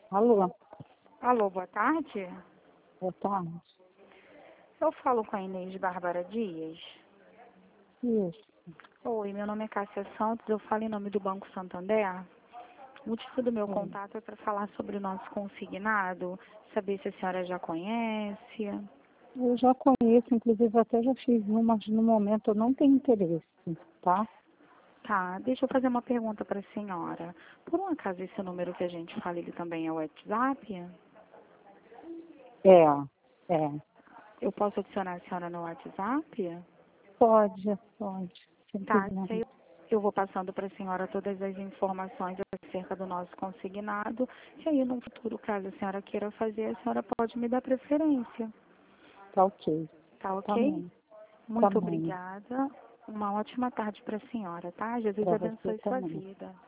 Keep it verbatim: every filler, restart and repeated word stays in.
Alô, Alô, boa tarde. boa tarde. Eu falo com a Inês Bárbara Dias. Isso. Oi, meu nome é Cássia Santos, eu falo em nome do Banco Santander. O motivo do meu É. contato é para falar sobre o nosso consignado, saber se a senhora já conhece. Eu já conheço, inclusive até já fiz uma, mas no momento eu não tenho interesse, tá? Tá, deixa eu fazer uma pergunta para a senhora. Por um acaso esse número que a gente fala, ele também é o WhatsApp? É, é. Eu posso adicionar a senhora no WhatsApp? Pode, pode, sem Tá, problema. eu eu vou passando para a senhora todas as informações acerca do nosso consignado. E aí, no futuro, caso a senhora queira fazer, a senhora pode me dar preferência. Tá ok. Tá Tá ok? bom, tá Muito bom. obrigada. Uma ótima tarde para a senhora, tá? Jesus Pra você abençoe sua também. vida.